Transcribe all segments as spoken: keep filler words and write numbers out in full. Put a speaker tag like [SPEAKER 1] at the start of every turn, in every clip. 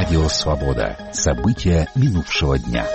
[SPEAKER 1] Радио «Свобода». События минувшего дня.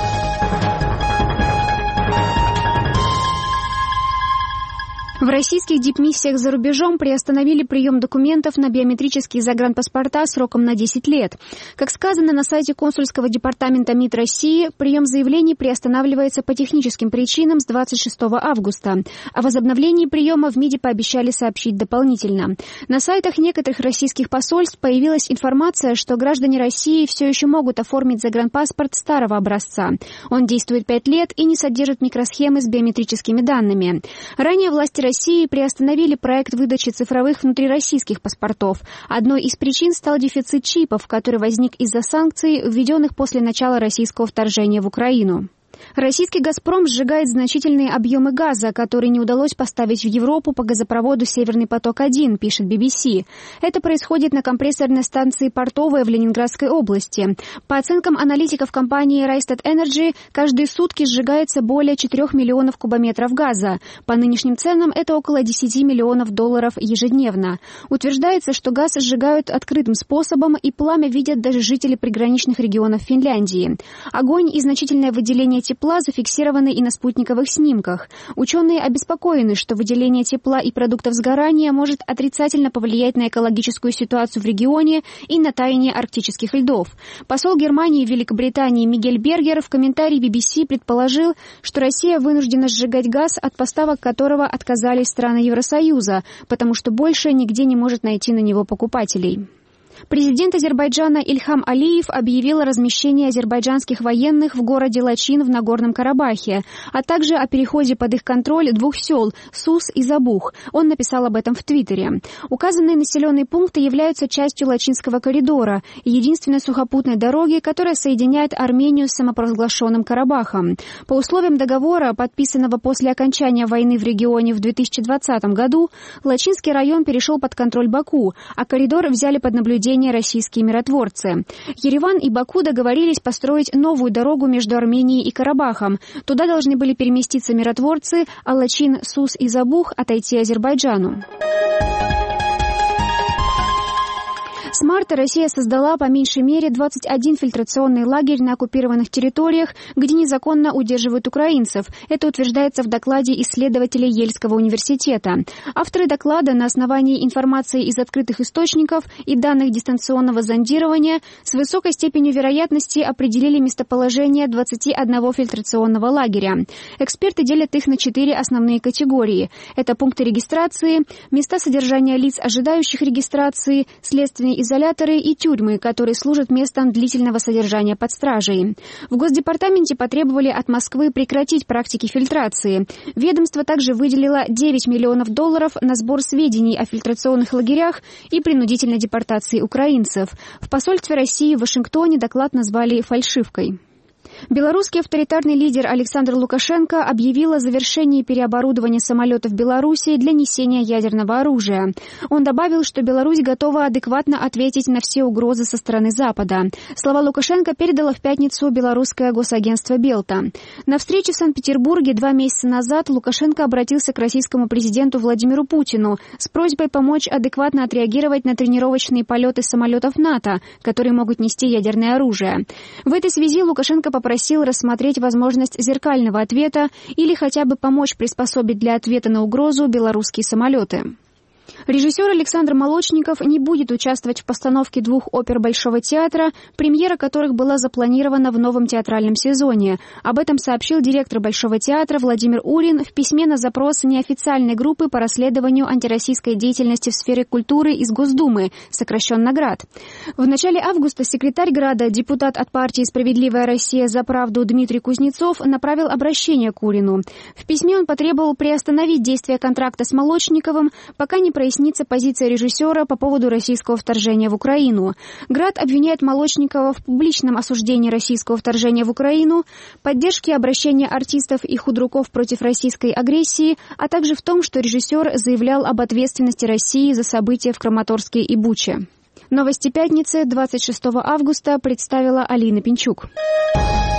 [SPEAKER 2] В российских дипмиссиях за рубежом приостановили прием документов на биометрические загранпаспорта сроком на десять лет. Как сказано на сайте консульского департамента МИД России, прием заявлений приостанавливается по техническим причинам с двадцать шестого августа. О возобновлении приема в МИДе пообещали сообщить дополнительно. На сайтах некоторых российских посольств появилась информация, что граждане России все еще могут оформить загранпаспорт старого образца. Он действует пять лет и не содержит микросхемы с биометрическими данными. Ранее власти России России приостановили проект выдачи цифровых внутрироссийских паспортов. Одной из причин стал дефицит чипов, который возник из-за санкций, введенных после начала российского вторжения в Украину. Российский «Газпром» сжигает значительные объемы газа, которые не удалось поставить в Европу по газопроводу «Северный поток-один», пишет би би си. Это происходит на компрессорной станции «Портовая» в Ленинградской области. По оценкам аналитиков компании Rystad Energy, каждые сутки сжигается более четырех миллионов кубометров газа. По нынешним ценам это около десяти миллионов долларов ежедневно. Утверждается, что газ сжигают открытым способом, и пламя видят даже жители приграничных регионов Финляндии. Огонь и значительное выделение тепла зафиксированы и на спутниковых снимках. Ученые обеспокоены, что выделение тепла и продуктов сгорания может отрицательно повлиять на экологическую ситуацию в регионе и на таяние арктических льдов. Посол Германии в Великобритании Мигель Бергер в комментарии би би си предположил, что Россия вынуждена сжигать газ, от поставок которого отказались страны Евросоюза, потому что больше нигде не может найти на него покупателей. Президент Азербайджана Ильхам Алиев объявил о размещении азербайджанских военных в городе Лачин в Нагорном Карабахе, а также о переходе под их контроль двух сел – Сус и Забух. Он написал об этом в Твиттере. Указанные населенные пункты являются частью Лачинского коридора, единственной сухопутной дороги, которая соединяет Армению с самопровозглашенным Карабахом. По условиям договора, подписанного после окончания войны в регионе в две тысячи двадцатом году, Лачинский район перешел под контроль Баку, а коридор взяли под наблюдение российские миротворцы. Ереван и Баку договорились построить новую дорогу между Арменией и Карабахом. Туда должны были переместиться миротворцы, а Лачин, Сус и Забух отойти Азербайджану. С марта Россия создала по меньшей мере двадцать один фильтрационный лагерь на оккупированных территориях, где незаконно удерживают украинцев. Это утверждается в докладе исследователей Ельского университета. Авторы доклада на основании информации из открытых источников и данных дистанционного зондирования с высокой степенью вероятности определили местоположение двадцати одного фильтрационного лагеря. Эксперты делят их на четыре основные категории. Это пункты регистрации, места содержания лиц, ожидающих регистрации, следственные изоляторы и тюрьмы, которые служат местом длительного содержания под стражей. В Госдепартаменте потребовали от Москвы прекратить практики фильтрации. Ведомство также выделило девять миллионов долларов на сбор сведений о фильтрационных лагерях и принудительной депортации украинцев. В посольстве России в Вашингтоне доклад назвали фальшивкой. Белорусский авторитарный лидер Александр Лукашенко объявил о завершении переоборудования самолетов Беларуси для несения ядерного оружия. Он добавил, что Беларусь готова адекватно ответить на все угрозы со стороны Запада. Слова Лукашенко передало в пятницу белорусское госагентство «Белта». На встрече в Санкт-Петербурге два месяца назад Лукашенко обратился к российскому президенту Владимиру Путину с просьбой помочь адекватно отреагировать на тренировочные полеты самолетов НАТО, которые могут нести ядерное оружие. В этой связи Лукашенко попросил рассмотреть возможность зеркального ответа или хотя бы помочь приспособить для ответа на угрозу белорусские самолеты. Режиссер Александр Молочников не будет участвовать в постановке двух опер Большого театра, премьера которых была запланирована в новом театральном сезоне. Об этом сообщил директор Большого театра Владимир Урин в письме на запрос неофициальной группы по расследованию антироссийской деятельности в сфере культуры из Госдумы, сокращенно ГРАД. В начале августа секретарь ГРАДа, депутат от партии «Справедливая Россия за правду» Дмитрий Кузнецов направил обращение к Урину. В письме он потребовал приостановить действие контракта с Молочниковым, пока не прояснится позиция режиссера по поводу российского вторжения в Украину. ГРАД обвиняет Молочникова в публичном осуждении российского вторжения в Украину, поддержке обращения артистов и худруков против российской агрессии, а также в том, что режиссер заявлял об ответственности России за события в Краматорске и Буче. Новости пятницы, двадцать шестого августа, представила Алина Пинчук.